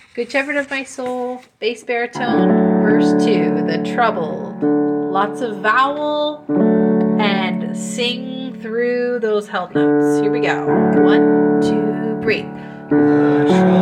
Good Shepherd of my soul, bass baritone, verse 2, the troubled. Lots of vowel and sing through those held notes. Here we go. 1, 2, breathe. The